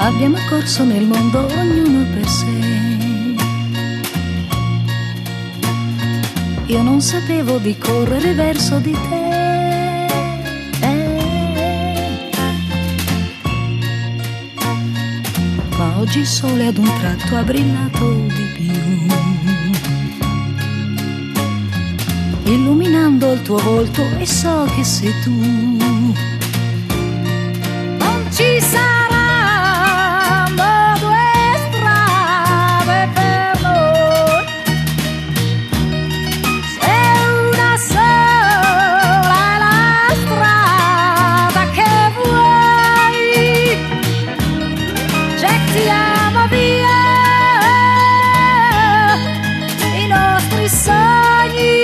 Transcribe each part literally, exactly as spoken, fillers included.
abbiamo corso nel mondo ognuno per sé. Io non sapevo di correre verso di te, eh. Ma oggi il sole ad un tratto ha brillato di più, illuminando il tuo volto, e so che sei tu. Non ci saranno due strade per noi, se una sola è la strada che vuoi. Gettiamo via i nostri sogni,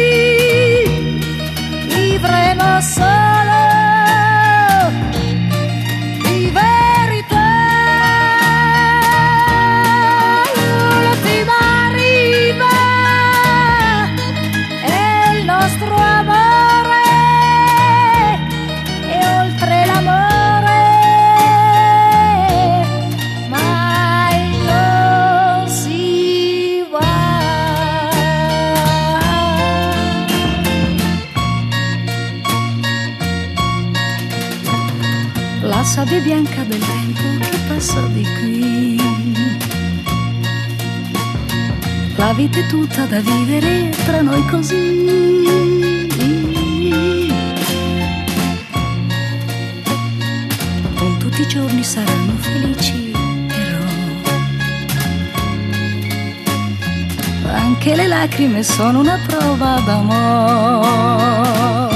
vivremo solo di verità. L'ultima riva è il nostro amore, e oltre l'amore mai non si va. La sabbia bianca del tempo che passa di qui, la vita è tutta da vivere tra noi così. Non tutti i giorni saranno felici, però anche le lacrime sono una prova d'amore.